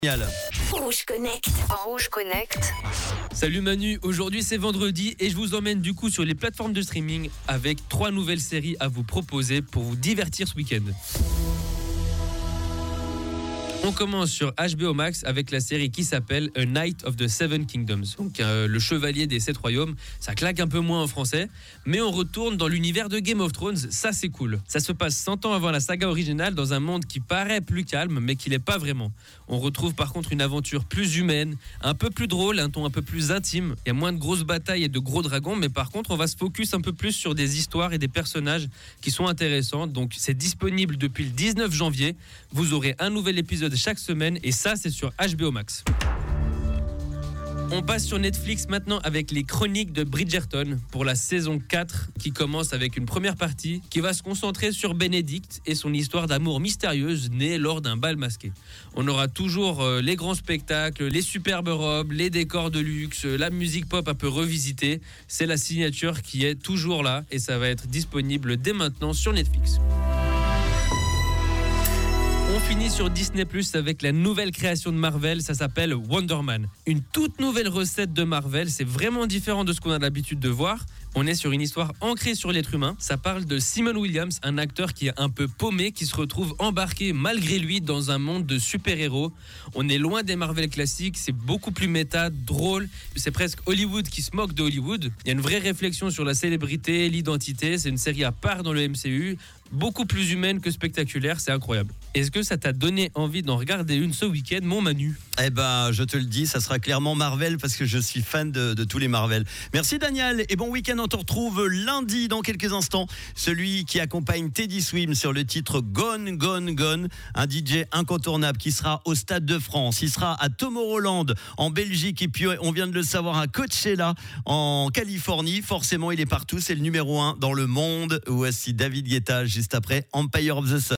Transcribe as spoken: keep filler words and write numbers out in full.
Génial. Rouge Connect. Rouge Connect. Salut Manu, aujourd'hui c'est vendredi et je vous emmène du coup sur les plateformes de streaming avec trois nouvelles séries à vous proposer pour vous divertir ce week-end. On commence sur H B O Max avec la série qui s'appelle A Knight of the Seven Kingdoms, donc euh, le chevalier des sept royaumes. Ça claque un peu moins en français, mais on retourne dans l'univers de Game of Thrones, ça c'est cool. Ça se passe cent ans avant la saga originale dans un monde qui paraît plus calme, mais qui l'est pas vraiment. On retrouve par contre une aventure plus humaine, un peu plus drôle, un ton un peu plus intime. Il y a moins de grosses batailles et de gros dragons, mais par contre on va se focus un peu plus sur des histoires et des personnages qui sont intéressants. Donc c'est disponible depuis le dix-neuf janvier. Vous aurez un nouvel épisode chaque semaine et ça c'est sur H B O Max. On passe sur Netflix maintenant avec les chroniques de Bridgerton pour la saison quatre qui commence avec une première partie qui va se concentrer sur Bénédicte et son histoire d'amour mystérieuse née lors d'un bal masqué. On aura toujours euh, les grands spectacles, les superbes robes, les décors de luxe, la musique pop un peu revisitée. C'est la signature qui est toujours là et ça va être disponible dès maintenant sur Netflix. On finit sur Disney plus, avec la nouvelle création de Marvel, ça s'appelle Wonder Man. Une toute nouvelle recette de Marvel, c'est vraiment différent de ce qu'on a l'habitude de voir. On est sur une histoire ancrée sur l'être humain. Ça parle de Simon Williams, un acteur qui est un peu paumé, qui se retrouve embarqué malgré lui dans un monde de super-héros. On est loin des Marvel classiques, c'est beaucoup plus méta, drôle. C'est presque Hollywood qui se moque de Hollywood. Il y a une vraie réflexion sur la célébrité, l'identité. C'est une série à part dans le M C U. Beaucoup plus humaine que spectaculaire, c'est incroyable. Est-ce que ça t'a donné envie d'en regarder une ce week-end, mon Manu ? Eh ben, je te le dis, ça sera clairement Marvel parce que je suis fan de, de tous les Marvel. Merci Daniel et bon week-end. On te retrouve lundi dans quelques instants. Celui qui accompagne Teddy Swim sur le titre Gone, Gone, Gone. Un D J incontournable qui sera au Stade de France. Il sera à Tomorrowland en Belgique et puis on vient de le savoir à Coachella en Californie. Forcément, il est partout. C'est le numéro un dans le monde. Voici David Guetta juste après Empire of the Sun.